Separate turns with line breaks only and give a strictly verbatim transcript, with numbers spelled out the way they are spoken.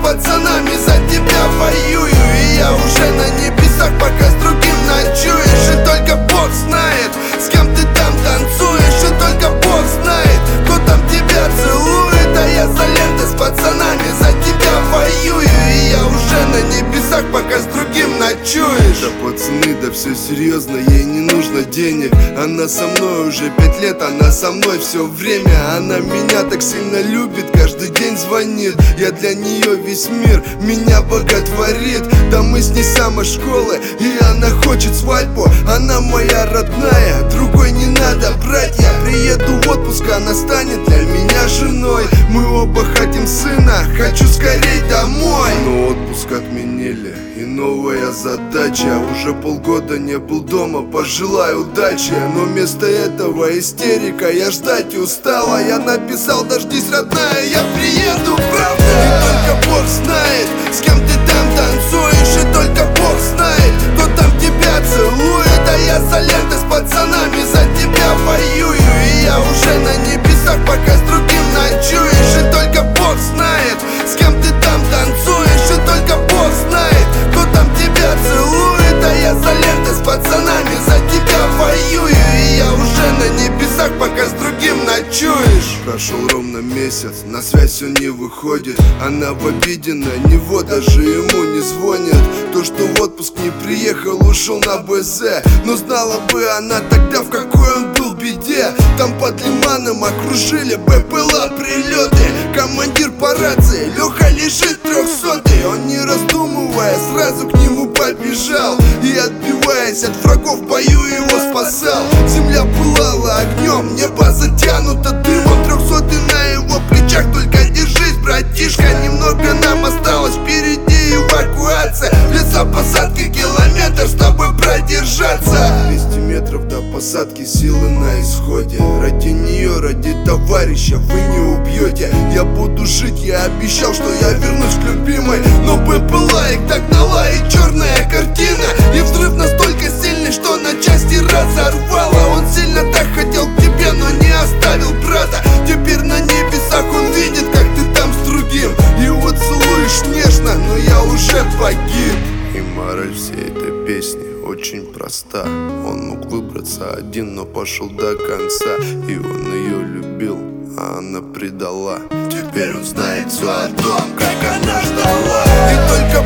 пацанами за тебя воюю. И я уже на небесах, пока с другим ночуешь. И только Бог знает, с кем ты там танцуешь. И только Бог знает, кто там тебя целует. А я за лентой с пацанами за тебя воюю. И я уже на небесах, пока с другим ночуешь.
Да пацаны, да все серьезно, ей не нужно денег. Она со мной уже пять лет, она со мной все время. Она меня так сильно любит, каждый день звонит. Я для нее весь мир, меня боготворит. Да мы с ней с самой школы, и она хочет свадьбу. Она моя родная, другой не надо брать. Я приеду в отпуск, она станет для меня женой. Мы оба хотим сына, хочу скорей домой. Но отпуск отменили, и новая задача. Уже полгода не был дома, пожелай удачи. Но вместо этого истерика, я ждать устала. Я написал: дождись, родная, я приеду, правда. И только Бог знает, с кем ты там танцуешь. И только Бог знает, кто там тебя целует. А я за лентой с пацанами за тебя воюю. И я уже на небесах, пока с другим ночуешь. И только Бог знает, с кем ты там танцуешь. И только Бог знает, кто там тебя целует. А я за лентой с пацанами за тебя воюю. И я уже на небесах, пока с другим ночуешь. Прошел ровно месяц, на связь все не выходит. Она в обиде на него, даже ему не звонит. То, что в отпуск не приехал, ушел на БЗ. Но знала бы она тогда, в какой он был беде. Там под Лиманом окружили БПЛА прилеты. Командир по рации, Леха лежит трехсотый. Он не раздумывая сразу к нему побежал. И отбиваясь от врагов, в бою его спасал. Земля пылала огнем, небо затянуто дымом. Трехсотый на его плечах, только держись, братишка. Немного нам осталось, впереди эвакуация. Лесопосадки, километр, чтобы продержаться. Двести метров до посадки, силы на исходе. Ради нее, ради товарища вы не убьете. Я буду жить, я обещал, что я вернусь к любимой. Но БПЛА их догнала, и черная картина. И взрыв настолько сильный, что на части разорвало. Он сильно так хотел к тебе, но не оставил брата. Теперь на небесах он видит, как ты там с другим. Его целуешь нежно, но я уже погиб. И мораль всей этой песни очень проста. Он мог выбраться один, но пошел до конца. И он ее любил, а она предала. Теперь он знает все о том, как она ждала. И только